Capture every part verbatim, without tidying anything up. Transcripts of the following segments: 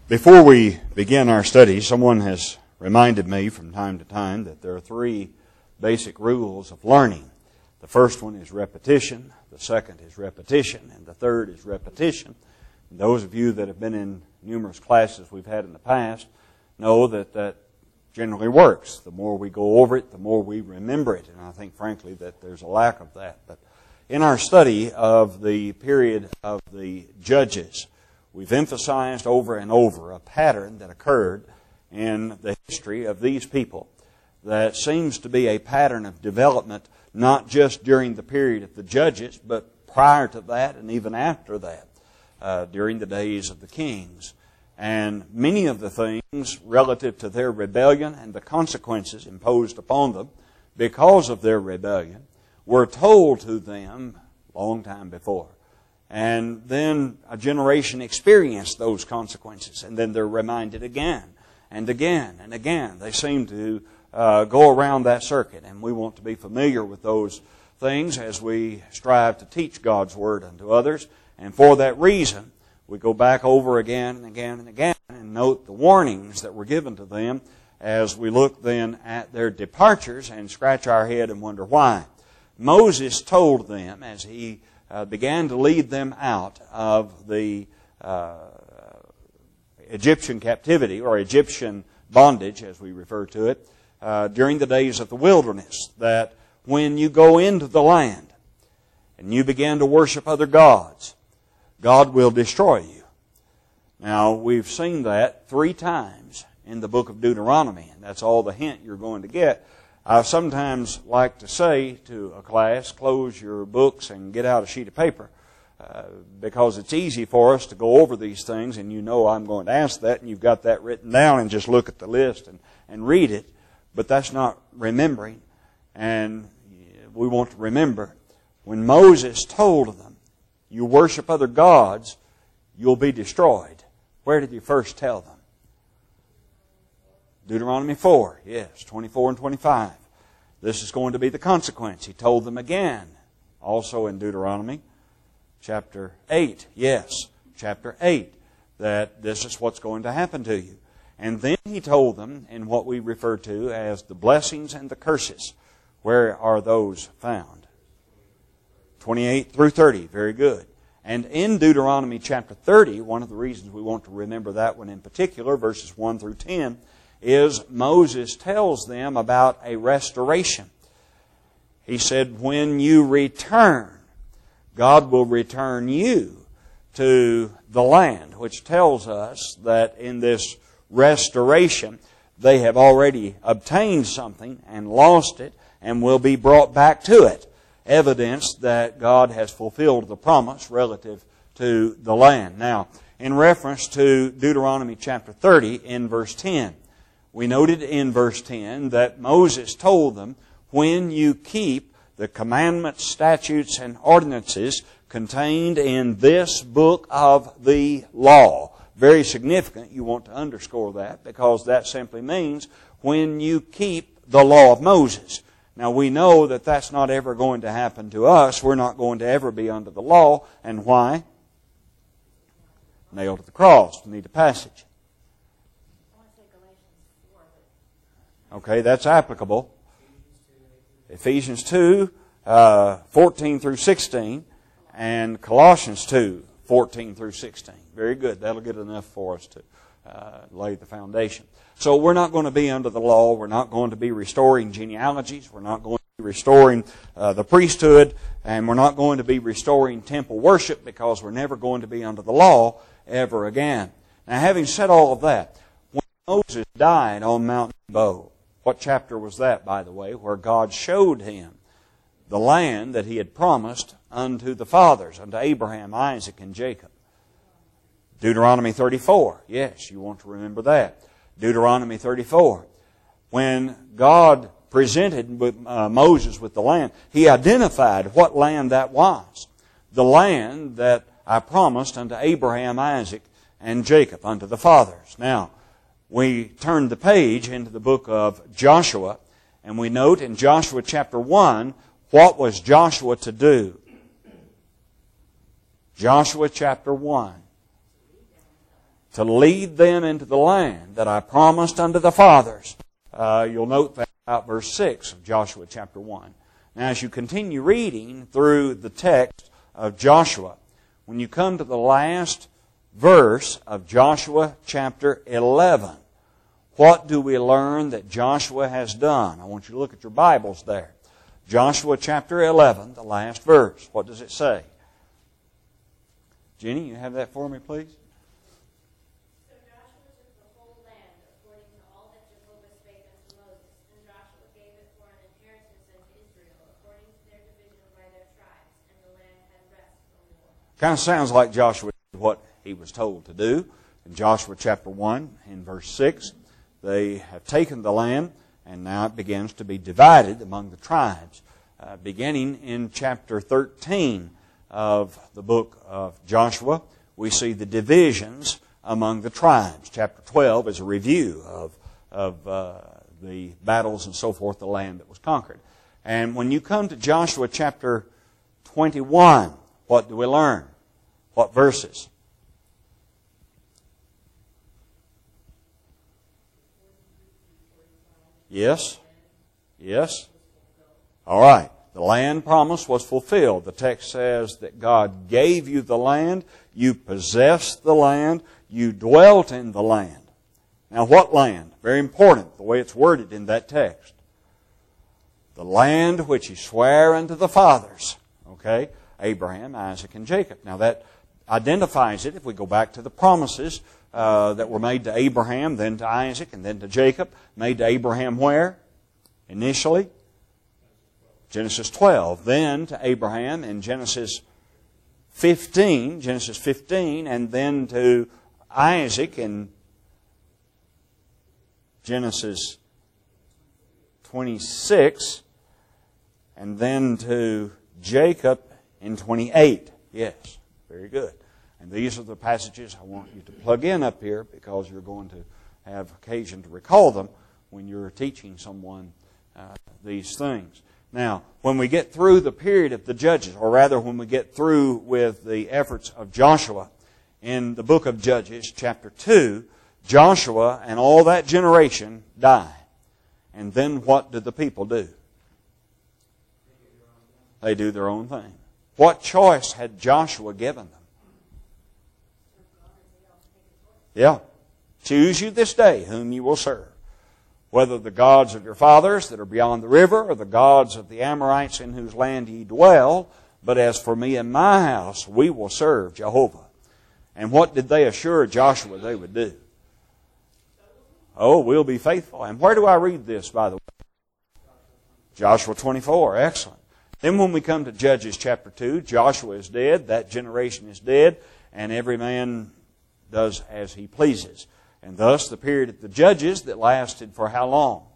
Before we begin our study, someone has reminded me from time to time that there are three basic rules of learning. The first one is repetition, the second is repetition, and the third is repetition. And those of you that have been in numerous classes we've had in the past know that that generally works. The more we go over it, the more we remember it. And I think, frankly, that there's a lack of that. But in our study of the period of the Judges, we've emphasized over and over a pattern that occurred in the history of these people that seems to be a pattern of development not just during the period of the Judges, but prior to that and even after that, uh, during the days of the kings. And many of the things relative to their rebellion and the consequences imposed upon them because of their rebellion were told to them a long time before. And then a generation experienced those consequences, and then they're reminded again and again and again. They seem to uh, go around that circuit, and we want to be familiar with those things as we strive to teach God's Word unto others. And for that reason, we go back over again and again and again and note the warnings that were given to them as we look then at their departures and scratch our head and wonder why. Moses told them as he Uh, began to lead them out of the uh, Egyptian captivity, or Egyptian bondage, as we refer to it, uh, during the days of the wilderness, that when you go into the land and you begin to worship other gods, God will destroy you. Now, we've seen that three times in the book of Deuteronomy, and that's all the hint you're going to get. I sometimes like to say to a class, close your books and get out a sheet of paper, uh, because it's easy for us to go over these things, and you know I'm going to ask that, and you've got that written down, and just look at the list and, and read it. But that's not remembering, and we want to remember. When Moses told them, you worship other gods, you'll be destroyed. Where did he first tell them? Deuteronomy four, yes, twenty-four and twenty-five. This is going to be the consequence. He told them again, also in Deuteronomy chapter eight, yes, chapter eight, that this is what's going to happen to you. And then he told them in what we refer to as the blessings and the curses. Where are those found? twenty-eight through thirty, very good. And in Deuteronomy chapter thirty, one of the reasons we want to remember that one in particular, verses one through ten, is Moses tells them about a restoration. He said, when you return, God will return you to the land, which tells us that in this restoration, they have already obtained something and lost it and will be brought back to it. Evidence that God has fulfilled the promise relative to the land. Now, in reference to Deuteronomy chapter thirty in verse ten, we noted in verse ten that Moses told them, when you keep the commandments, statutes, and ordinances contained in this book of the law. Very significant. You want to underscore that, because that simply means when you keep the law of Moses. Now, we know that that's not ever going to happen to us. We're not going to ever be under the law. And why? Nailed to the cross. We need a passage. Okay, that's applicable. Ephesians two, uh, fourteen through sixteen, and Colossians two, fourteen through sixteen. Very good. That'll get enough for us to uh, lay the foundation. So we're not going to be under the law. We're not going to be restoring genealogies. We're not going to be restoring uh, the priesthood. And we're not going to be restoring temple worship, because we're never going to be under the law ever again. Now, having said all of that, when Moses died on Mount Nebo, what chapter was that, by the way, where God showed him the land that He had promised unto the fathers, unto Abraham, Isaac, and Jacob? Deuteronomy thirty-four. Yes, you want to remember that. Deuteronomy thirty-four. When God presented with, uh, Moses with the land, He identified what land that was. The land that I promised unto Abraham, Isaac, and Jacob, unto the fathers. Now, we turn the page into the book of Joshua, and we note in Joshua chapter one, what was Joshua to do? Joshua chapter one. to lead them into the land that I promised unto the fathers. Uh, you'll note that about verse six of Joshua chapter one. Now, as you continue reading through the text of Joshua, when you come to the last verse of Joshua chapter eleven, what do we learn that Joshua has done? I want you to look at your Bibles there. Joshua chapter eleven, the last verse. What does it say? Jenny, you have that for me, please? So Joshua took the whole land according to all that Jehovah spake unto Moses, and Joshua gave it for an inheritance unto Israel according to their division by their tribes, and the land had rest no more. Kind of sounds like Joshua did what he was told to do. In Joshua chapter one, in verse six, they have taken the land, and now it begins to be divided among the tribes. Uh, beginning in chapter thirteen of the book of Joshua, we see the divisions among the tribes. Chapter twelve is a review of, of uh, the battles and so forth, the land that was conquered. And when you come to Joshua chapter twenty-one, what do we learn? What verses? Yes? Yes? All right. The land promise was fulfilled. The text says that God gave you the land, you possessed the land, you dwelt in the land. Now what land? Very important, the way it's worded in that text. The land which He sware unto the fathers. Okay? Abraham, Isaac, and Jacob. Now that identifies it if we go back to the promises uh, that were made to Abraham, then to Isaac, and then to Jacob. Made to Abraham where? Initially? Genesis twelve. Then to Abraham in Genesis fifteen, Genesis fifteen, and then to Isaac in Genesis twenty-six, and then to Jacob in twenty-eight. Yes, very good. And these are the passages I want you to plug in up here because you're going to have occasion to recall them when you're teaching someone uh, these things. Now, when we get through the period of the Judges, or rather when we get through with the efforts of Joshua, in the book of Judges, chapter two, Joshua and all that generation die. And then what do the people do? They do their own thing. What choice had Joshua given them? Yeah. Choose you this day whom you will serve. Whether the gods of your fathers that are beyond the river, or the gods of the Amorites in whose land ye dwell. But as for me and my house, we will serve Jehovah. And what did they assure Joshua they would do? Oh, we'll be faithful. And where do I read this, by the way? Joshua twenty-four. Excellent. Then when we come to Judges chapter two, Joshua is dead, that generation is dead, and every man does as he pleases. And thus the period of the Judges that lasted for how long?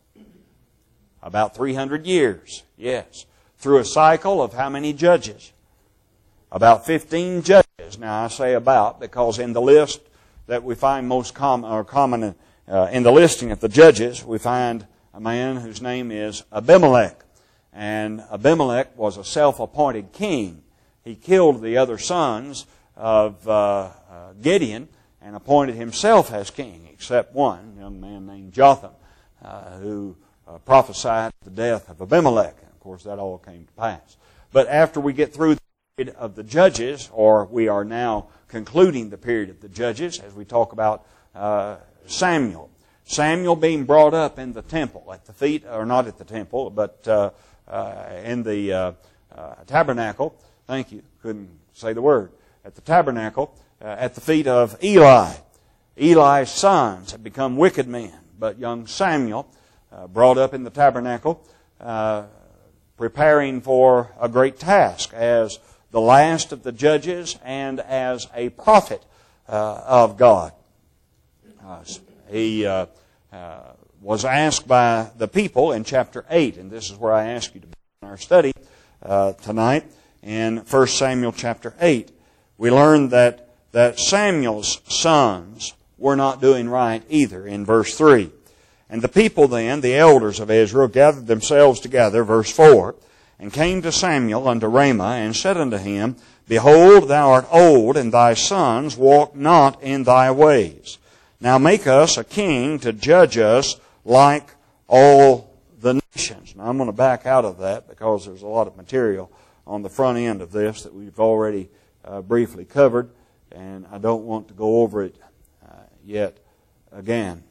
About three hundred years. Yes. Through a cycle of how many judges? About fifteen judges. Now I say about because in the list that we find most common, or common uh, in the listing of the judges, we find a man whose name is Abimelech. And Abimelech was a self-appointed king. He killed the other sons of uh, uh, Gideon and appointed himself as king, except one, a young man named Jotham, uh, who uh, prophesied the death of Abimelech. And of course, that all came to pass. But after we get through the period of the Judges, or we are now concluding the period of the Judges, as we talk about uh, Samuel. Samuel being brought up in the temple, at the feet, or not at the temple, but uh, uh, in the uh, uh, tabernacle. Thank you. Couldn't say the word. At the tabernacle. Uh, at the feet of Eli. Eli's sons had become wicked men, but young Samuel, uh, brought up in the tabernacle, uh, preparing for a great task as the last of the judges and as a prophet uh, of God. Uh, he uh, uh, was asked by the people in chapter eight, and this is where I ask you to begin our study uh, tonight, in First Samuel chapter eight. We learned that that Samuel's sons were not doing right either in verse three. And the people then, the elders of Israel, gathered themselves together, verse four, and came to Samuel unto Ramah, and said unto him, Behold, thou art old, and thy sons walk not in thy ways. Now make us a king to judge us like all the nations. Now I'm going to back out of that because there's a lot of material on the front end of this that we've already uh, briefly covered, and I don't want to go over it uh, yet again.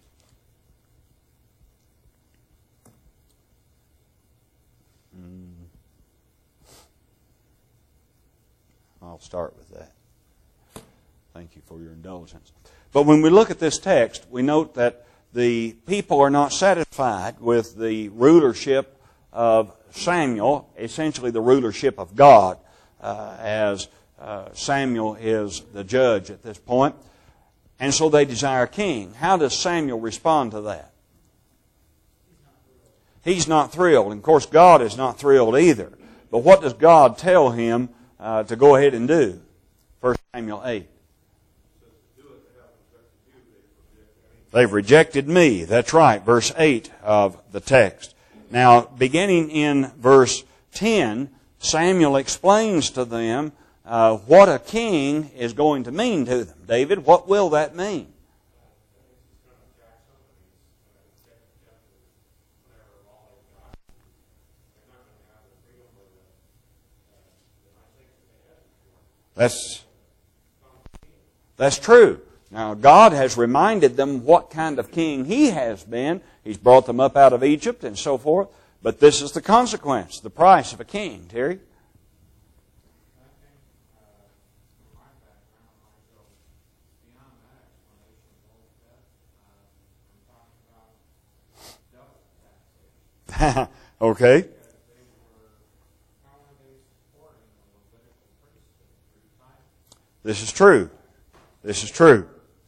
I'll start with that. Thank you for your indulgence. But when we look at this text, we note that the people are not satisfied with the rulership of Samuel, essentially the rulership of God, uh, as uh, Samuel is the judge at this point. And so they desire a king. How does Samuel respond to that? He's not thrilled. And of course, God is not thrilled either. But what does God tell him Uh, to go ahead and do? First Samuel eight. They've rejected me. That's right. Verse eight of the text. Now, beginning in verse ten, Samuel explains to them uh, what a king is going to mean to them. David, what will that mean? That's, that's true. Now, God has reminded them what kind of king He has been. He's brought them up out of Egypt and so forth. But this is the consequence, the price of a king. Terry? Okay. This is true. This is true.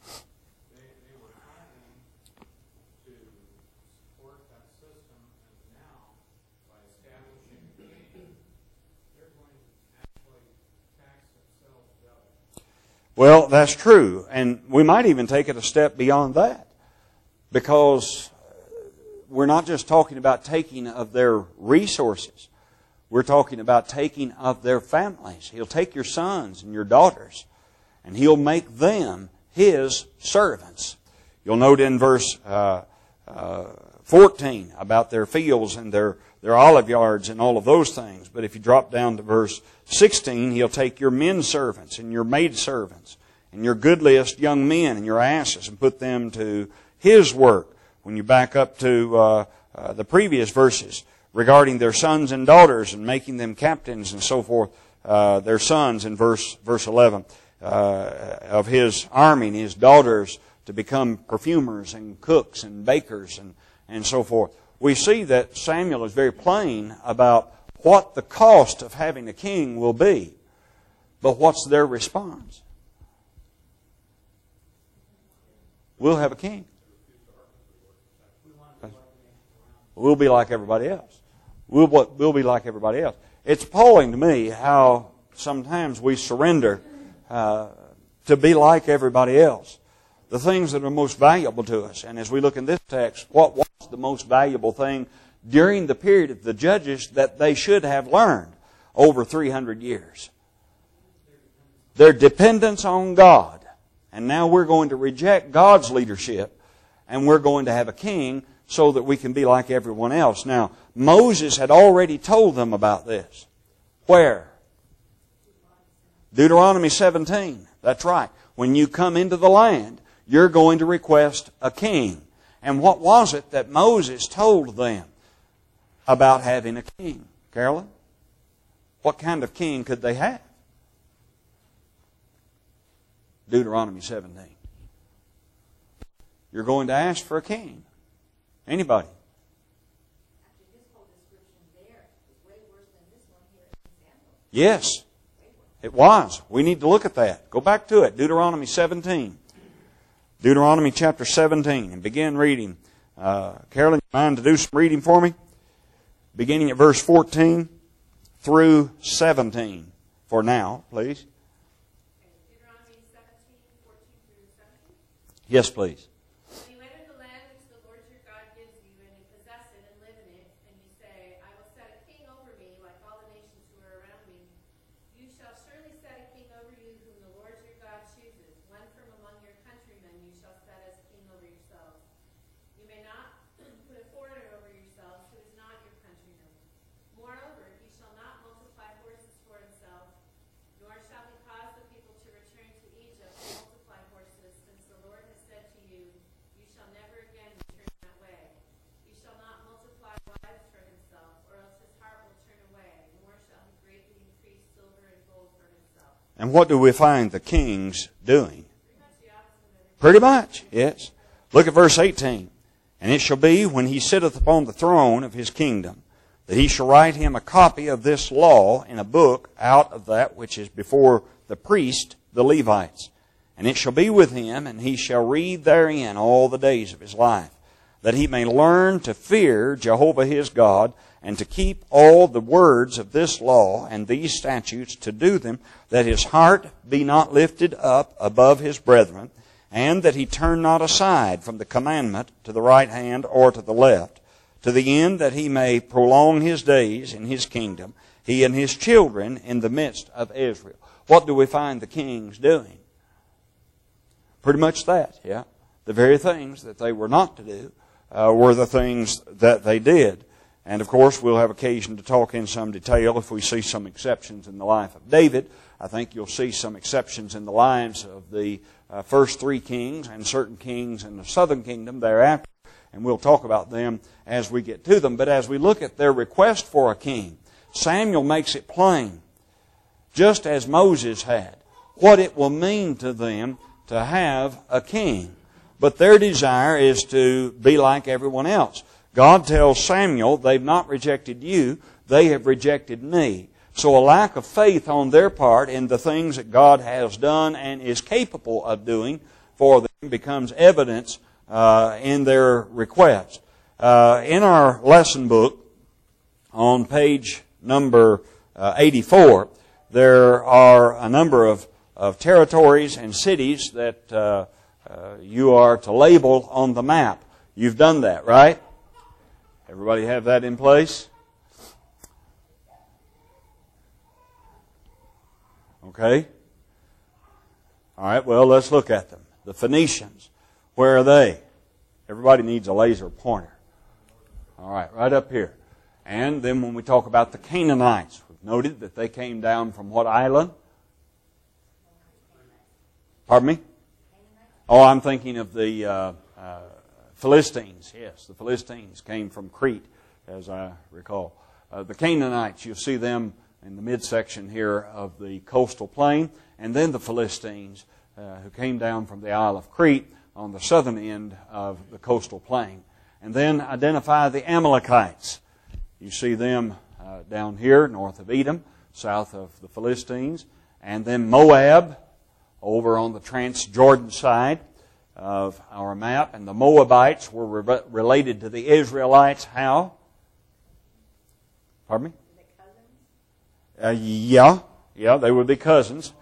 Well, that's true. And we might even take it a step beyond that. Because we're not just talking about taking of their resources. We're talking about taking of their families. He'll take your sons and your daughters, and He'll make them His servants. You'll note in verse uh, uh, fourteen about their fields and their, their olive yards and all of those things. But if you drop down to verse sixteen, He'll take your men servants and your maid servants and your goodliest young men and your asses and put them to His work. When you back up to uh, uh, the previous verses regarding their sons and daughters and making them captains and so forth, uh, their sons in verse verse eleven uh, of His army and His daughters to become perfumers and cooks and bakers and, and so forth. We see that Samuel is very plain about what the cost of having a king will be. But what's their response? We'll have a king. We'll be like everybody else. We'll, we'll be like everybody else. It's appalling to me how sometimes we surrender uh, to be like everybody else. The things that are most valuable to us. And as we look in this text, what was the most valuable thing during the period of the judges that they should have learned over three hundred years? Their dependence on God. And now we're going to reject God's leadership, and we're going to have a king so that we can be like everyone else. Now, Moses had already told them about this. Where? Deuteronomy seventeen. That's right. When you come into the land, you're going to request a king. And what was it that Moses told them about having a king? Carolyn? What kind of king could they have? Deuteronomy seventeen. You're going to ask for a king. Anybody? Yes, it was. We need to look at that. Go back to it. Deuteronomy seventeen. Deuteronomy chapter seventeen. And begin reading. Uh, Carolyn, you mind to do some reading for me? Beginning at verse fourteen through seventeen. For now, please. Deuteronomy seventeen, fourteen through seventeen. Yes, please. When you enter the land which the Lord your God gives you, and you possess it and live in it, and you say, I will set a king over me like all the nations who are around me, you shall surely And what do we find the kings doing? Pretty much, yes. Look at verse eighteen. And it shall be, when he sitteth upon the throne of his kingdom, that he shall write him a copy of this law in a book out of that which is before the priest, the Levites. And it shall be with him, and he shall read therein all the days of his life, that he may learn to fear Jehovah his God, and to keep all the words of this law and these statutes, to do them, that his heart be not lifted up above his brethren, and that he turn not aside from the commandment to the right hand or to the left, to the end that he may prolong his days in his kingdom, he and his children in the midst of Israel. What do we find the kings doing? Pretty much that, yeah. The very things that they were not to do uh, were the things that they did. And of course, we'll have occasion to talk in some detail if we see some exceptions in the life of David. I think you'll see some exceptions in the lives of the uh, first three kings and certain kings in the southern kingdom thereafter. And we'll talk about them as we get to them. But as we look at their request for a king, Samuel makes it plain, just as Moses had, what it will mean to them to have a king. But their desire is to be like everyone else. God tells Samuel, they've not rejected you, they have rejected me. So a lack of faith on their part in the things that God has done and is capable of doing for them becomes evidence uh, in their request. Uh, in our lesson book, on page number uh, eighty-four, there are a number of, of territories and cities that uh, uh, you are to label on the map. You've done that, right? Everybody have that in place? Okay. All right, well, let's look at them. The Phoenicians, where are they? Everybody needs a laser pointer. All right, right up here. And then when we talk about the Canaanites, we've noted that they came down from what island? Pardon me? Oh, I'm thinking of the uh, uh, Philistines. Yes, the Philistines came from Crete, as I recall. Uh, the Canaanites, you'll see them in the midsection here of the coastal plain. And then the Philistines, uh, who came down from the Isle of Crete on the southern end of the coastal plain. And then identify the Amalekites. You see them uh, down here, north of Edom, south of the Philistines. And then Moab, over on the Transjordan side of our map. And the Moabites were re- related to the Israelites. How? Pardon me? Uh, yeah, yeah, they would be cousins.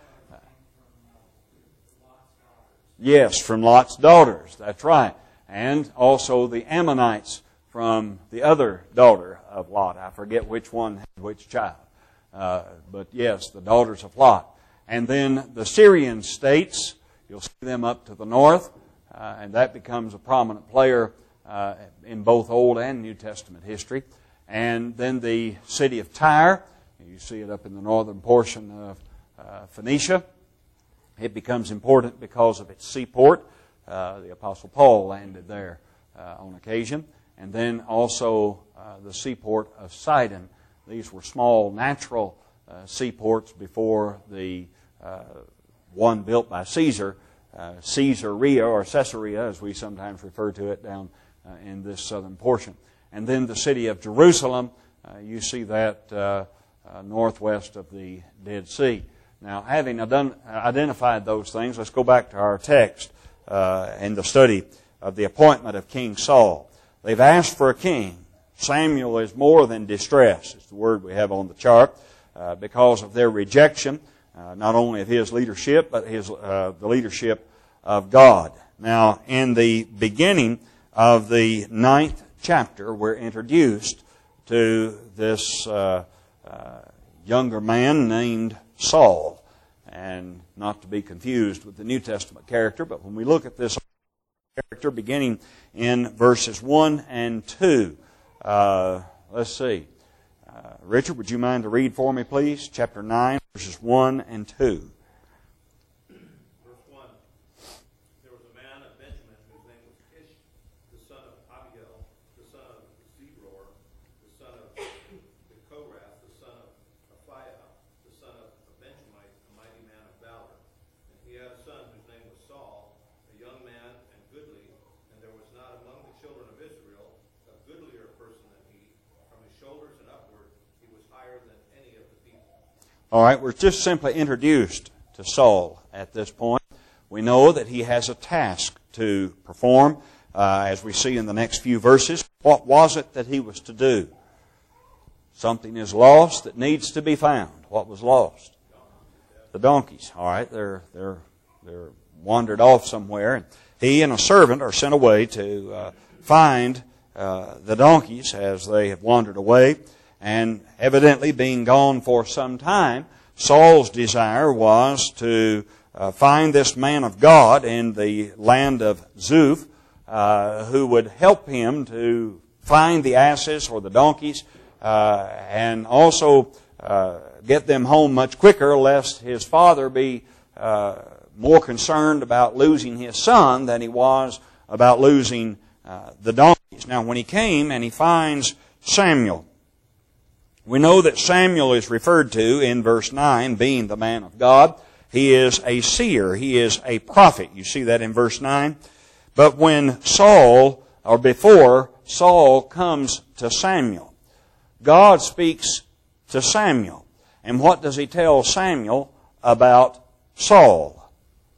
Yes, from Lot's daughters. That's right. And also the Ammonites from the other daughter of Lot. I forget which one had which child. Uh, but yes, the daughters of Lot. And then the Syrian states, you'll see them up to the north. Uh, and that becomes a prominent player uh, in both Old and New Testament history. And then the city of Tyre. You see it up in the northern portion of uh, Phoenicia. It becomes important because of its seaport. Uh, the Apostle Paul landed there uh, on occasion. And then also uh, the seaport of Sidon. These were small natural uh, seaports before the uh, one built by Caesar, uh, Caesarea or Caesarea as we sometimes refer to it down uh, in this southern portion. And then the city of Jerusalem, uh, you see that uh, uh, northwest of the Dead Sea. Now, having identified those things, let's go back to our text uh, and the study of the appointment of King Saul. They've asked for a king. Samuel is more than distressed, it's the word we have on the chart, uh, because of their rejection, uh, not only of his leadership, but his uh, the leadership of God. Now, in the beginning of the ninth chapter, we're introduced to this uh, uh, younger man named Saul, and not to be confused with the New Testament character, but when we look at this character beginning in verses one and two, uh, let's see. Uh, Richard, would you mind to read for me, please? Chapter nine, verses one and two. Verse one. There was a man of Benjamin whose name was Kish, the son of Abiel, the son of Zebor, the son of Korath, the son of Aphiah, the son of a Benjamite, a mighty man of All right, we're just simply introduced to Saul at this point. We know that he has a task to perform, uh, as we see in the next few verses. What was it that he was to do? Something is lost that needs to be found. What was lost? The donkeys. All right, they're they're they're wandered off somewhere, and he and a servant are sent away to uh, find uh, the donkeys as they have wandered away. And evidently, being gone for some time, Saul's desire was to uh, find this man of God in the land of Zuph, uh, who would help him to find the asses or the donkeys, uh, and also uh, get them home much quicker, lest his father be uh, more concerned about losing his son than he was about losing uh, the donkeys. Now, when he came and he finds Samuel, we know that Samuel is referred to in verse nine, being the man of God. He is a seer. He is a prophet. You see that in verse nine. But when Saul, or before Saul comes to Samuel, God speaks to Samuel. And what does he tell Samuel about Saul?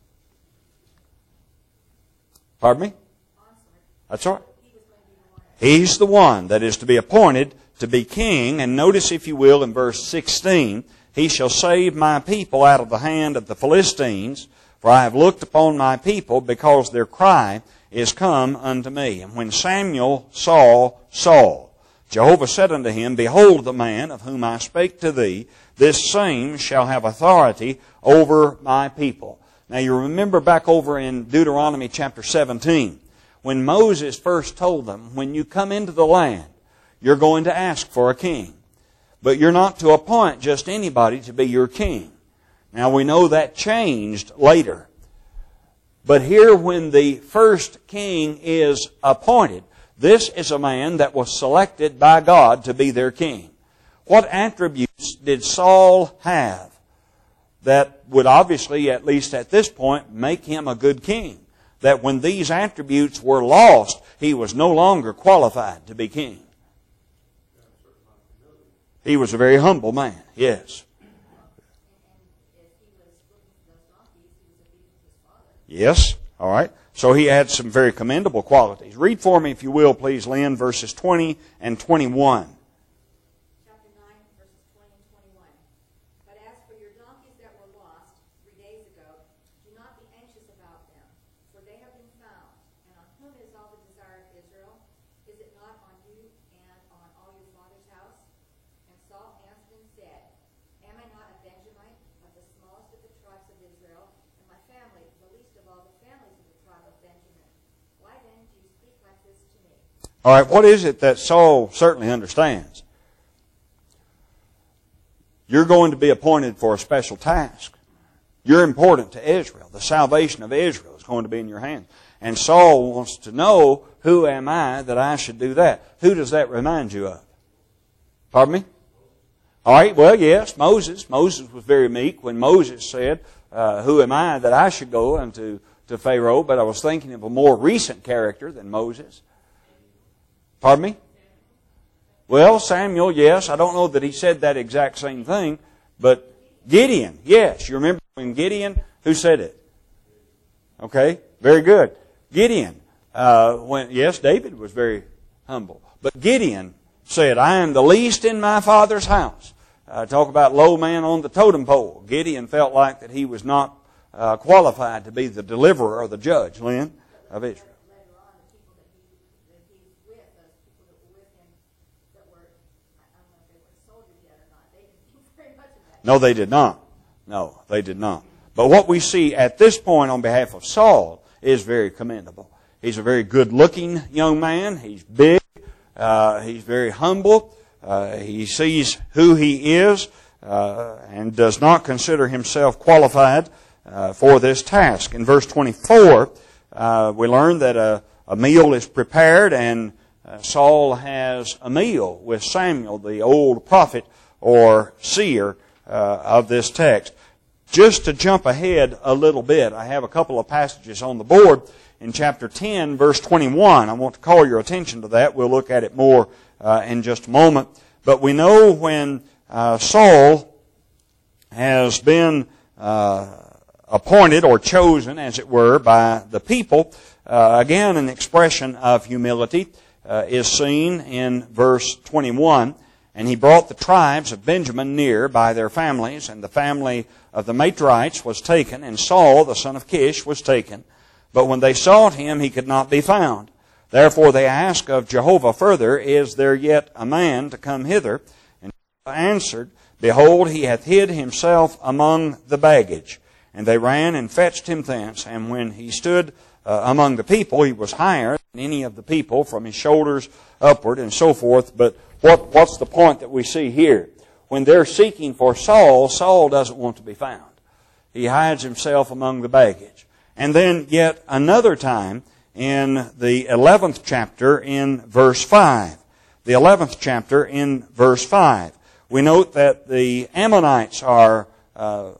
Pardon me? That's all right. He's the one that is to be appointed to be king. And notice, if you will, in verse sixteen, he shall save my people out of the hand of the Philistines, for I have looked upon my people, because their cry is come unto me. And when Samuel saw Saul, Jehovah said unto him, Behold the man of whom I spake to thee, this same shall have authority over my people. Now you remember back over in Deuteronomy chapter seventeen, when Moses first told them, when you come into the land, you're going to ask for a king. But you're not to appoint just anybody to be your king. Now we know that changed later. But here, when the first king is appointed, this is a man that was selected by God to be their king. What attributes did Saul have that would obviously, at least at this point, make him a good king? That when these attributes were lost, he was no longer qualified to be king. He was a very humble man, yes. Yes, all right. So he had some very commendable qualities. Read for me, if you will, please, Lynn, verses twenty and twenty-one. Chapter nine, verses twenty and twenty-one. But as for your donkeys that were lost three days ago, do not be anxious about them, for they have been found. And on whom is all the desire of Israel? Is it not on you and on all your father's house? And Saul answered and said, Am I not a Benjamite, of the smallest of the tribes of Israel, and my family the least of all the families of the tribe of Benjamin? Why then do you speak like this to me? All right, what is it that Saul certainly understands? You're going to be appointed for a special task. You're important to Israel. The salvation of Israel is going to be in your hands. And Saul wants to know, who am I that I should do that? Who does that remind you of? Pardon me? All right, well, yes, Moses. Moses was very meek when Moses said, uh, who am I that I should go unto to Pharaoh? But I was thinking of a more recent character than Moses. Pardon me? Well, Samuel, yes. I don't know that he said that exact same thing, but Gideon, yes. You remember when Gideon, who said it? Okay, very good. Gideon, uh, when yes, David was very humble. But Gideon said, I am the least in my father's house. Uh, talk about low man on the totem pole. Gideon felt like that he was not uh, qualified to be the deliverer or the judge, Lynn, of Israel. Later on, the people that he, that he was with, those people that were with him, that were, I don't know if they were soldiers yet or not, they didn't think very much of that. No, they did not. No, they did not. But what we see at this point on behalf of Saul is very commendable. He's a very good-looking young man. He's big. Uh, he's very humble. Uh, he sees who he is uh, and does not consider himself qualified uh, for this task. In verse twenty-four, uh, we learn that a, a meal is prepared, and uh, Saul has a meal with Samuel, the old prophet or seer uh, of this text. Just to jump ahead a little bit, I have a couple of passages on the board. In chapter ten, verse twenty-one, I want to call your attention to that. We'll look at it more uh, in just a moment. But we know when uh, Saul has been uh, appointed or chosen, as it were, by the people. Uh, again, an expression of humility uh, is seen in verse twenty-one. And he brought the tribes of Benjamin near by their families, and the family of the Matrites was taken, and Saul, the son of Kish, was taken. But when they sought him, he could not be found. Therefore they asked of Jehovah further, Is there yet a man to come hither? And Jehovah answered, Behold, he hath hid himself among the baggage. And they ran and fetched him thence. And when he stood uh, among the people, he was higher than any of the people from his shoulders upward, and so forth. But what, what's the point that we see here? When they're seeking for Saul, Saul doesn't want to be found. He hides himself among the baggage. And then yet another time in the eleventh chapter in verse five. The eleventh chapter in verse five. We note that the Ammonites are uh,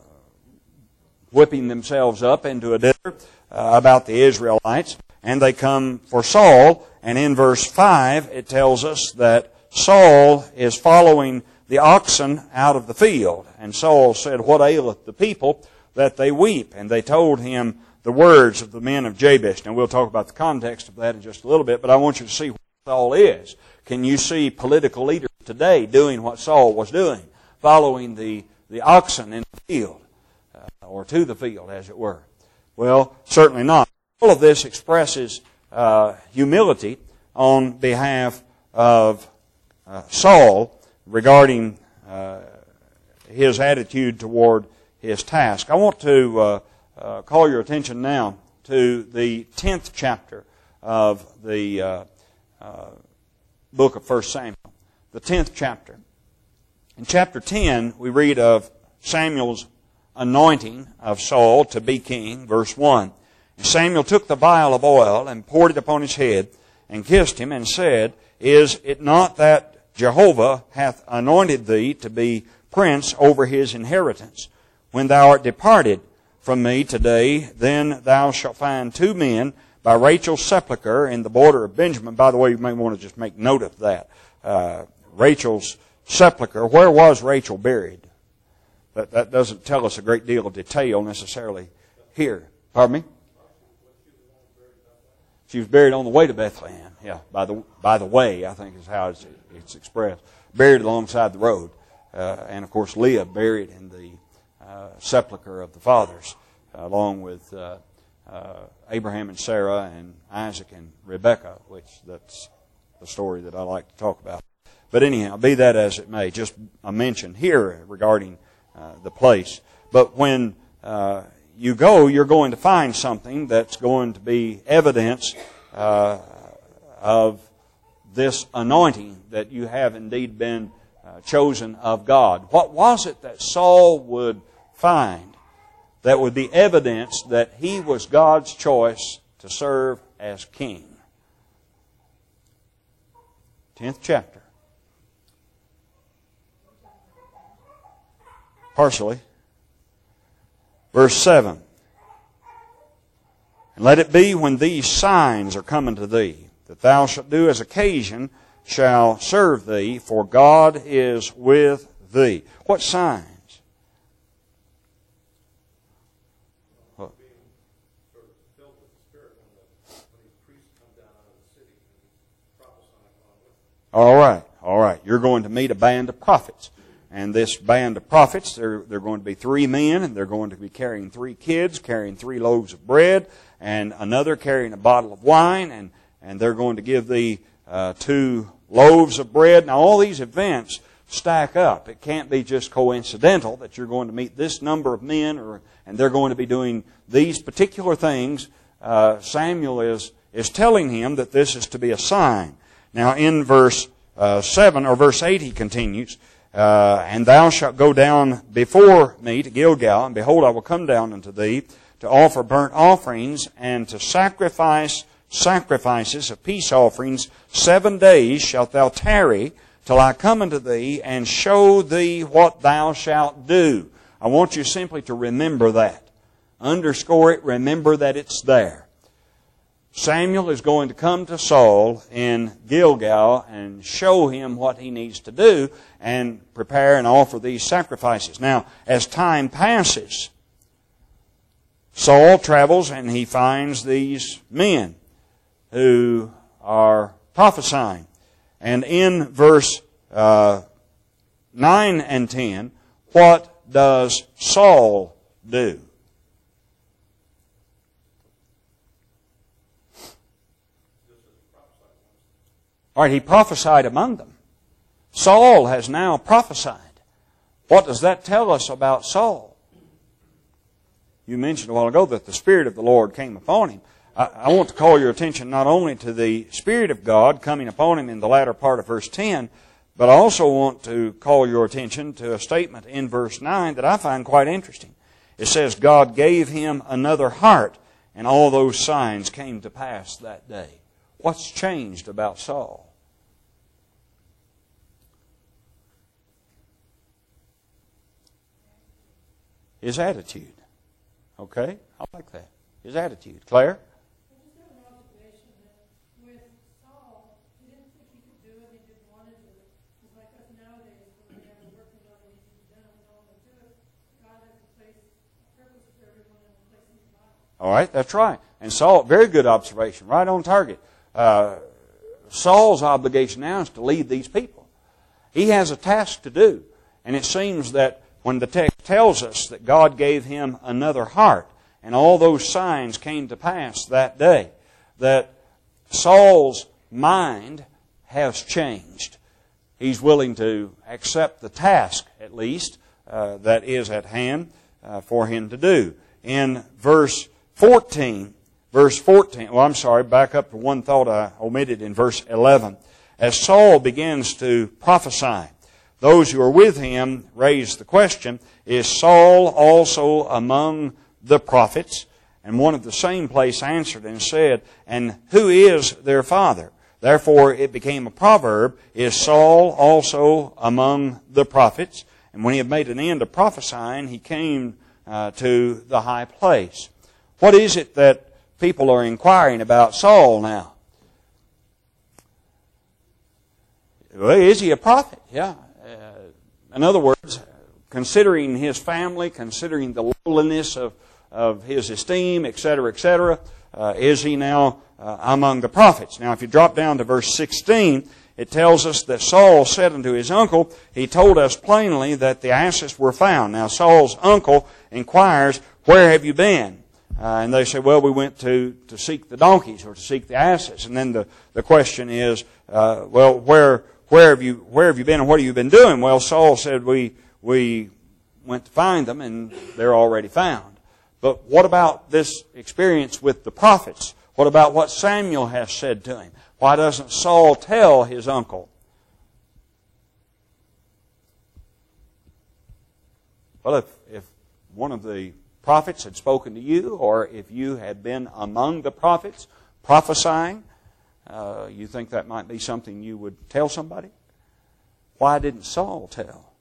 whipping themselves up into a dinner uh, about the Israelites, and they come for Saul. And in verse five it tells us that Saul is following the oxen out of the field. And Saul said, What aileth the people that they weep? And they told him the words of the men of Jabesh. Now we'll talk about the context of that in just a little bit, but I want you to see what Saul is. Can you see political leaders today doing what Saul was doing? Following the, the oxen in the field, uh, or to the field, as it were. Well, certainly not. All of this expresses uh, humility on behalf of uh, Saul regarding uh, his attitude toward his task. I want to uh, uh, call your attention now to the tenth chapter of the uh, uh, book of First Samuel. The tenth chapter. In chapter ten, we read of Samuel's anointing of Saul to be king, verse one. And Samuel took the vial of oil and poured it upon his head and kissed him and said, Is it not that Jehovah hath anointed thee to be prince over his inheritance? When thou art departed from me today, then thou shalt find two men by Rachel's sepulchre in the border of Benjamin. By the way, you may want to just make note of that. Uh, Rachel's sepulchre. Where was Rachel buried? That, that doesn't tell us a great deal of detail necessarily here. Pardon me? She was buried on the way to Bethlehem. Yeah, by the by the way, I think is how it's, it's expressed. Buried alongside the road. Uh, and, of course, Leah buried in the uh, sepulchre of the fathers, uh, along with uh, uh, Abraham and Sarah and Isaac and Rebekah, which that's the story that I like to talk about. But anyhow, be that as it may, just a mention here regarding uh, the place. But when uh, you go, you're going to find something that's going to be evidence uh, of this anointing that you have indeed been uh, chosen of God. What was it that Saul would find that would be evidence that he was God's choice to serve as king? Tenth chapter. Partially. Verse seven. And let it be when these signs are coming to thee, that thou shalt do as occasion shall serve thee, for God is with thee. What signs? What? All right, all right. You're going to meet a band of prophets. And this band of prophets, they're, they're going to be three men, and they're going to be carrying three kids, carrying three loaves of bread, and another carrying a bottle of wine, and, and they're going to give thee uh, two loaves of bread. Now, all these events stack up. It can't be just coincidental that you're going to meet this number of men, or and they're going to be doing these particular things. Uh, Samuel is, is telling him that this is to be a sign. Now, in verse uh, seven, or verse eight, he continues, Uh, and thou shalt go down before me to Gilgal, and behold, I will come down unto thee to offer burnt offerings and to sacrifice sacrifices of peace offerings. Seven days shalt thou tarry till I come unto thee and show thee what thou shalt do. I want you simply to remember that. Underscore it. Remember that it's there. Samuel is going to come to Saul in Gilgal and show him what he needs to do and prepare and offer these sacrifices. Now, as time passes, Saul travels and he finds these men who are prophesying. And in verse uh, nine and ten, what does Saul do? All right, he prophesied among them. Saul has now prophesied. What does that tell us about Saul? You mentioned a while ago that the Spirit of the Lord came upon him. I, I want to call your attention not only to the Spirit of God coming upon him in the latter part of verse ten, but I also want to call your attention to a statement in verse nine that I find quite interesting. It says, God gave him another heart, and all those signs came to pass that day. What's changed about Saul? His attitude. Okay? I like that. His attitude. Claire? I just have an observation that with Saul, he didn't think he could do it, he didn't want to do it. It's like us nowadays, when we have a working on it needs to be done, we don't want to do it. God has a place, a purpose for everyone and a place in the Bible. All right, that's right. And Saul, very good observation, right on target. Uh, Saul's obligation now is to lead these people. He has a task to do. And it seems that when the text tells us that God gave him another heart, and all those signs came to pass that day, that Saul's mind has changed. He's willing to accept the task, at least, uh, that is at hand uh, for him to do. In verse fourteen, Verse fourteen, well, I'm sorry, back up to one thought I omitted in verse eleven. As Saul begins to prophesy, those who are with him raise the question, is Saul also among the prophets? And one of the same place answered and said, and who is their father? Therefore it became a proverb, is Saul also among the prophets? And when he had made an end of prophesying, he came uh, to the high place. What is it that people are inquiring about Saul now? Well, is he a prophet? Yeah. Uh, in other words, considering his family, considering the lowliness of, of his esteem, et cetera, et cetera, uh, is he now uh, among the prophets? Now, if you drop down to verse sixteen, it tells us that Saul said unto his uncle, he told us plainly that the asses were found. Now, Saul's uncle inquires, where have you been? Uh, and they say, well, we went to, to seek the donkeys or to seek the asses. And then the, the question is, uh, well, where where have you where have you been and what have you been doing? Well, Saul said, we we went to find them and they're already found. But what about this experience with the prophets? What about what Samuel has said to him? Why doesn't Saul tell his uncle? Well, if if one of the prophets had spoken to you, or if you had been among the prophets prophesying, uh, you think that might be something you would tell somebody? Why didn't Saul tell?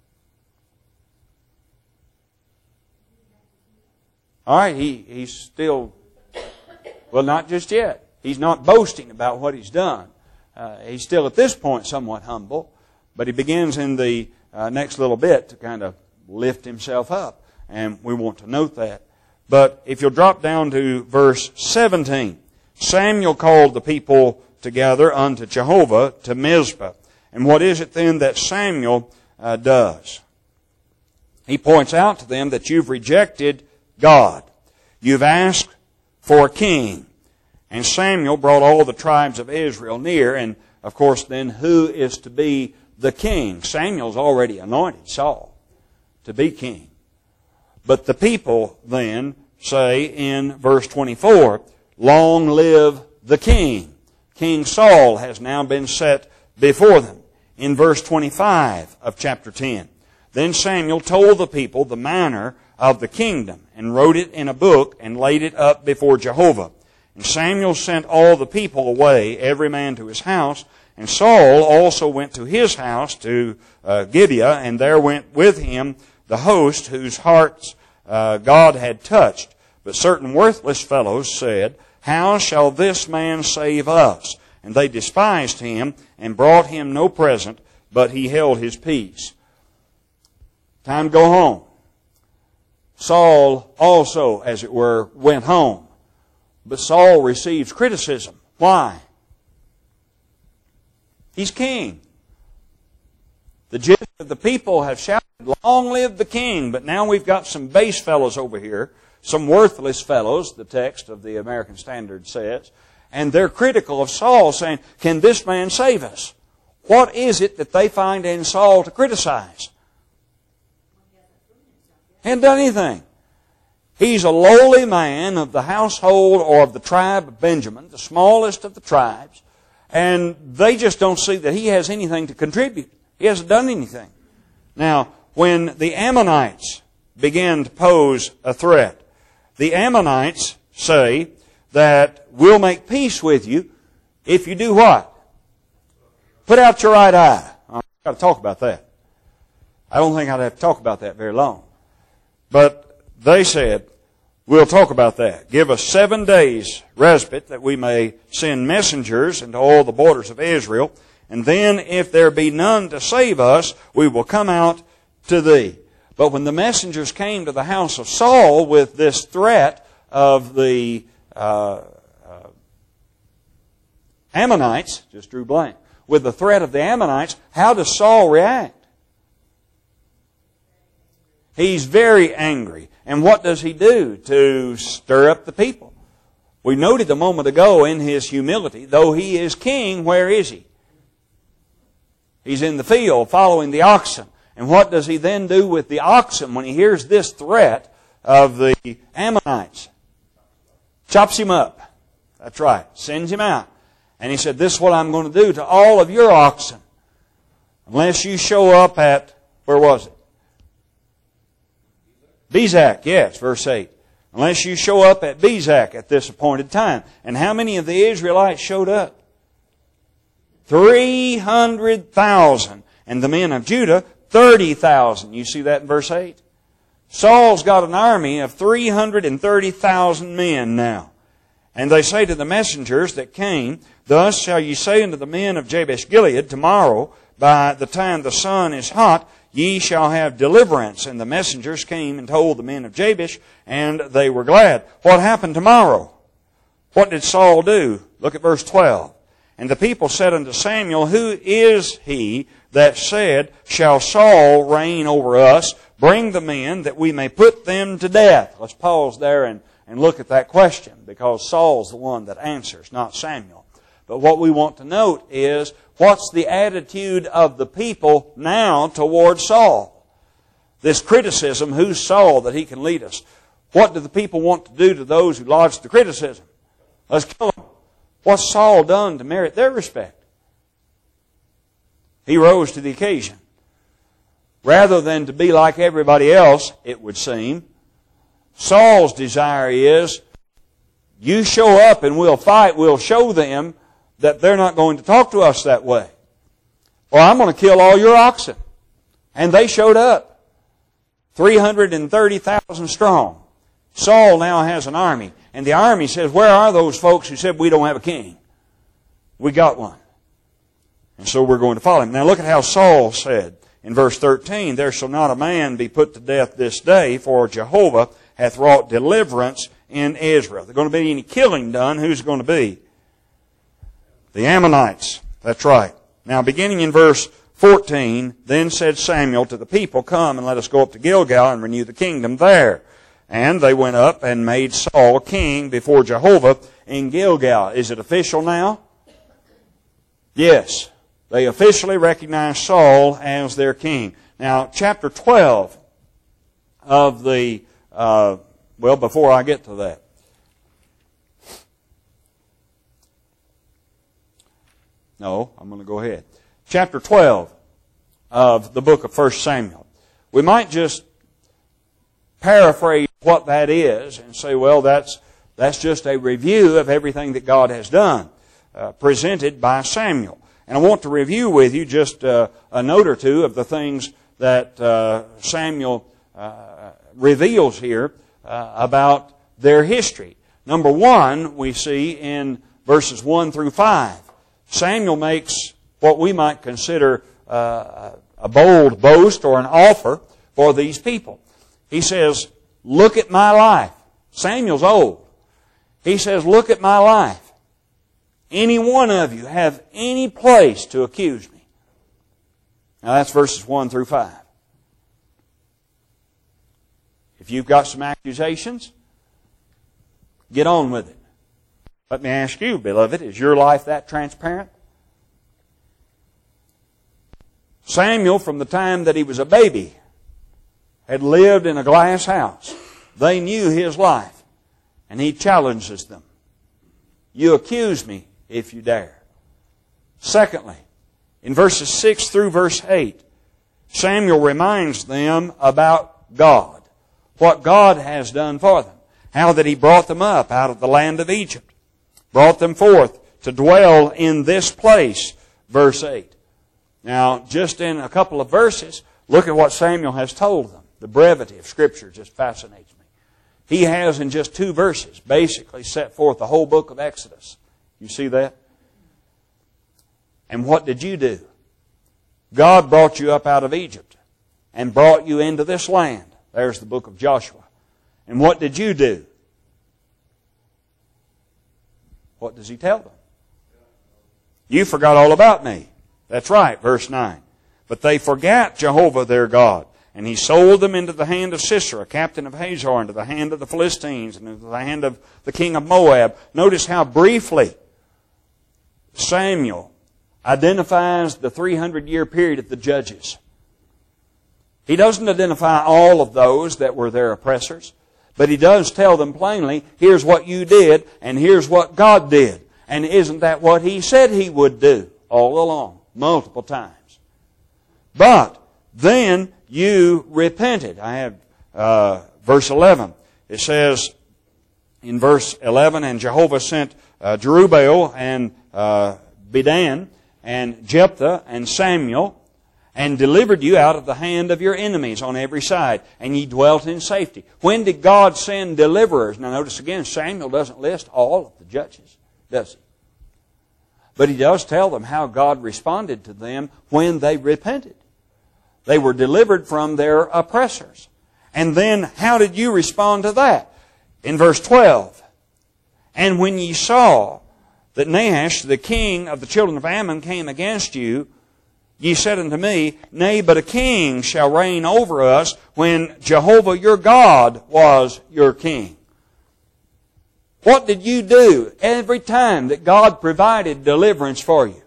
All right, he, he's still, well, not just yet. He's not boasting about what he's done. Uh, he's still at this point somewhat humble, but he begins in the uh, next little bit to kind of lift himself up. And we want to note that. But if you'll drop down to verse seventeen, Samuel called the people together unto Jehovah to Mizpah. And what is it then that Samuel uh, does? He points out to them that you've rejected God. You've asked for a king. And Samuel brought all the tribes of Israel near. And, of course, then who is to be the king? Samuel's already anointed Saul to be king. But the people then say in verse twenty-four, long live the king. King Saul has now been set before them. In verse twenty-five of chapter ten, then Samuel told the people the manner of the kingdom and wrote it in a book and laid it up before Jehovah. And Samuel sent all the people away, every man to his house. And Saul also went to his house to uh, Gibeah, and there went with him the host whose hearts uh, God had touched. But certain worthless fellows said, How shall this man save us? And they despised him and brought him no present, but he held his peace. Time to go home. Saul also, as it were, went home. But Saul receives criticism. Why? He's king. The gist of the people have shouted, "Long live the king!" But now we've got some base fellows over here, some worthless fellows, the text of the American Standard says, and they're critical of Saul, saying, "Can this man save us?" What is it that they find in Saul to criticize? He hasn't done anything. He's a lowly man of the household or of the tribe of Benjamin, the smallest of the tribes, and they just don't see that he has anything to contribute. He hasn't done anything. Now, when the Ammonites begin to pose a threat, the Ammonites say that we'll make peace with you if you do what? Put out your right eye. I've got to talk about that. I don't think I'd have to talk about that very long. But they said, we'll talk about that. Give us seven days respite that we may send messengers into all the borders of Israel. And then if there be none to save us, we will come out to thee. But when the messengers came to the house of Saul with this threat of the uh, uh, Ammonites, just drew blank, with the threat of the Ammonites, how does Saul react? He's very angry. And what does he do to stir up the people? We noted a moment ago in his humility, though he is king, where is he? He's in the field following the oxen. And what does he then do with the oxen when he hears this threat of the Ammonites? Chops him up. That's right. Sends him out. And he said, this is what I'm going to do to all of your oxen. Unless you show up at, where was it? Bezek, yes, verse eight. Unless you show up at Bezek at this appointed time. And how many of the Israelites showed up? Three hundred thousand. And the men of Judah, thirty thousand. You see that in verse eight? Saul's got an army of three hundred thirty thousand men now. And they say to the messengers that came, thus shall ye say unto the men of Jabesh Gilead, tomorrow, by the time the sun is hot, ye shall have deliverance. And the messengers came and told the men of Jabesh, and they were glad. What happened tomorrow? What did Saul do? Look at verse twelve. And the people said unto Samuel, who is he that said, shall Saul reign over us? Bring the men that we may put them to death. Let's pause there and, and look at that question, because Saul's the one that answers, not Samuel. But what we want to note is, what's the attitude of the people now toward Saul? This criticism, who's Saul that he can lead us? What do the people want to do to those who lodged the criticism? Let's kill them. What's Saul done to merit their respect? He rose to the occasion. Rather than to be like everybody else, it would seem, Saul's desire is, you show up and we'll fight, we'll show them that they're not going to talk to us that way. Or I'm going to kill all your oxen. And they showed up. three hundred thirty thousand strong. Saul now has an army. And the army says, where are those folks who said we don't have a king? We got one. And so we're going to follow him. Now look at how Saul said in verse thirteen, there shall not a man be put to death this day, for Jehovah hath wrought deliverance in Israel. If there's going to be any killing done, who's it going to be? The Ammonites. That's right. Now beginning in verse fourteen, then said Samuel to the people, come and let us go up to Gilgal and renew the kingdom there. And they went up and made Saul king before Jehovah in Gilgal. Is it official now? Yes. They officially recognize Saul as their king. Now, chapter twelve of the, uh, well, before I get to that. No, I'm going to go ahead. Chapter twelve of the book of First Samuel. We might just paraphrase what that is and say, well, that's that's just a review of everything that God has done, uh, presented by Samuel. And I want to review with you just uh, a note or two of the things that uh, Samuel uh, reveals here uh, about their history. Number one, we see in verses one through five. Samuel makes what we might consider uh, a bold boast or an offer for these people. He says, look at my life. Samuel's old. He says, look at my life. Any one of you have any place to accuse me? Now that's verses one through five. If you've got some accusations, get on with it. Let me ask you, beloved, is your life that transparent? Samuel, from the time that he was a baby, had lived in a glass house. They knew his life, and he challenges them. You accuse me if you dare. Secondly, in verses six through verse eight, Samuel reminds them about God, what God has done for them, how that He brought them up out of the land of Egypt, brought them forth to dwell in this place, verse eight. Now, just in a couple of verses, look at what Samuel has told them. The brevity of Scripture just fascinates me. He has, in just two verses, basically set forth the whole book of Exodus. You see that? And what did you do? God brought you up out of Egypt and brought you into this land. There's the book of Joshua. And what did you do? What does He tell them? You forgot all about me. That's right, verse nine. But they forgot Jehovah their God, and He sold them into the hand of Sisera, captain of Hazor, into the hand of the Philistines, and into the hand of the king of Moab. Notice how briefly Samuel identifies the three hundred year period of the judges. He doesn't identify all of those that were their oppressors, but he does tell them plainly, here's what you did, and here's what God did. And isn't that what He said He would do all along, multiple times? But then you repented. I have uh, verse eleven. It says in verse eleven, and Jehovah sent uh, Jerubbaal and uh, Bedan and Jephthah and Samuel, and delivered you out of the hand of your enemies on every side, and ye dwelt in safety. When did God send deliverers? Now notice again, Samuel doesn't list all of the judges, does he? But he does tell them how God responded to them when they repented. They were delivered from their oppressors. And then, how did you respond to that? In verse twelve, and when ye saw that Nahash, the king of the children of Ammon, came against you, ye said unto me, nay, but a king shall reign over us, when Jehovah your God was your king. What did you do every time that God provided deliverance for you?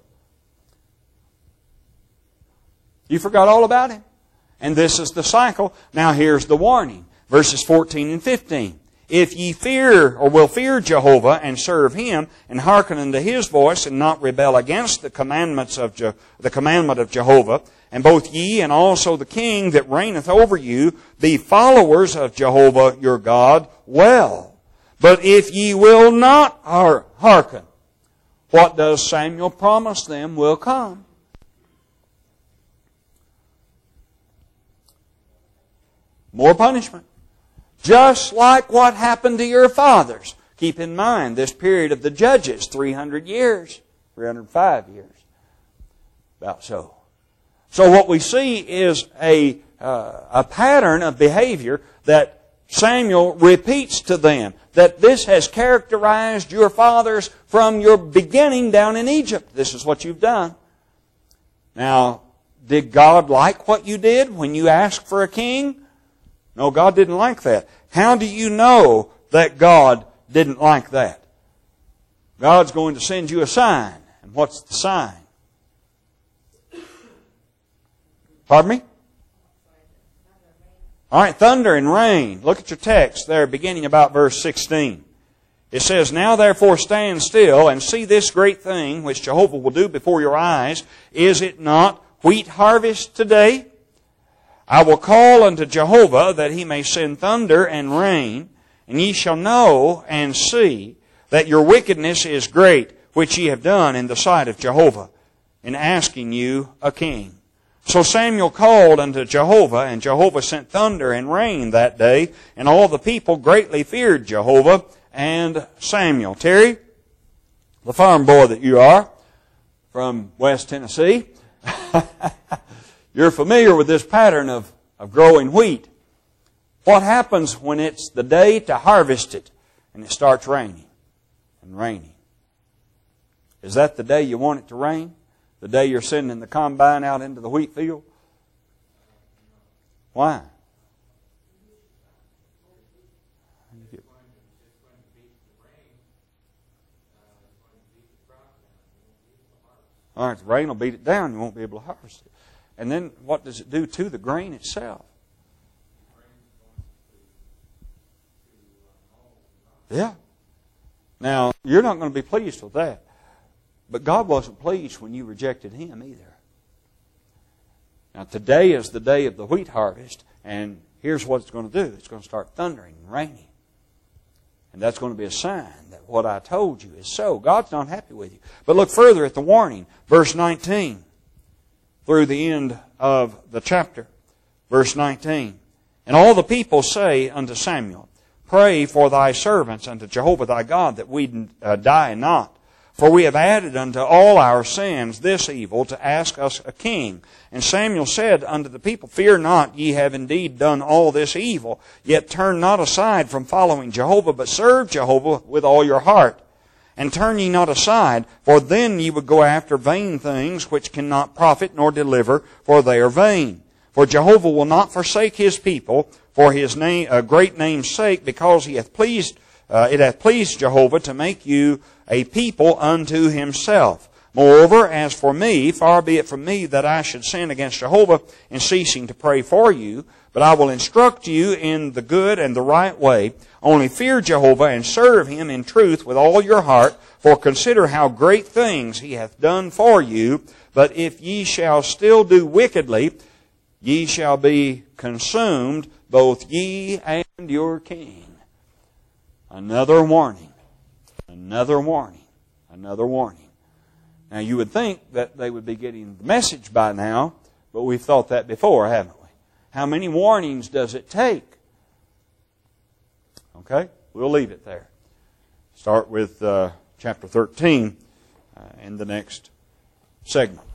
You forgot all about Him. And this is the cycle. Now here's the warning. Verses fourteen and fifteen. If ye fear, or will fear Jehovah, and serve Him, and hearken unto His voice, and not rebel against the commandments of Je- the commandment of Jehovah, and both ye and also the king that reigneth over you, be followers of Jehovah your God, well. But if ye will not hearken, what does Samuel promise them will come? More punishment. Just like what happened to your fathers. Keep in mind, this period of the judges, three hundred years, three hundred five years. About so. So what we see is a, uh, a pattern of behavior that Samuel repeats to them, that this has characterized your fathers from your beginning down in Egypt. This is what you've done. Now, did God like what you did when you asked for a king? No, God didn't like that. How do you know that God didn't like that? God's going to send you a sign. And what's the sign? Pardon me? All right, thunder and rain. Look at your text there, beginning about verse sixteen. It says, now therefore stand still and see this great thing which Jehovah will do before your eyes. Is it not wheat harvest today? I will call unto Jehovah that He may send thunder and rain, and ye shall know and see that your wickedness is great, which ye have done in the sight of Jehovah, in asking you a king. So Samuel called unto Jehovah, and Jehovah sent thunder and rain that day, and all the people greatly feared Jehovah, and Samuel. Terry, the farm boy that you are from West Tennessee, you're familiar with this pattern of, of growing wheat. What happens when it's the day to harvest it and it starts raining and raining? Is that the day you want it to rain? The day you're sending the combine out into the wheat field? Why? All right, the rain will beat it down. You won't be able to harvest it. And then what does it do to the grain itself? Yeah. Now, you're not going to be pleased with that. But God wasn't pleased when you rejected Him either. Now, today is the day of the wheat harvest, and here's what it's going to do. It's going to start thundering and raining. And that's going to be a sign that what I told you is so. God's not happy with you. But look further at the warning. Verse nineteen. Through the end of the chapter. Verse nineteen. And all the people say unto Samuel, Pray for thy servants unto Jehovah thy God, that we uh, die not. For we have added unto all our sins this evil, to ask us a king. And Samuel said unto the people, Fear not, ye have indeed done all this evil, yet turn not aside from following Jehovah, but serve Jehovah with all your heart. And turn ye not aside, for then ye would go after vain things, which cannot profit nor deliver, for they are vain. For Jehovah will not forsake His people, for His name, a great name's sake, because He hath pleased, uh, it hath pleased Jehovah to make you a people unto Himself. Moreover, as for me, far be it from me that I should sin against Jehovah in ceasing to pray for you, but I will instruct you in the good and the right way. Only fear Jehovah and serve Him in truth with all your heart, for consider how great things He hath done for you. But if ye shall still do wickedly, ye shall be consumed, both ye and your king. Another warning. Another warning. Another warning. Now you would think that they would be getting the message by now, but we've thought that before, haven't we? How many warnings does it take? Okay, we'll leave it there. Start with uh, chapter thirteen uh, in the next segment.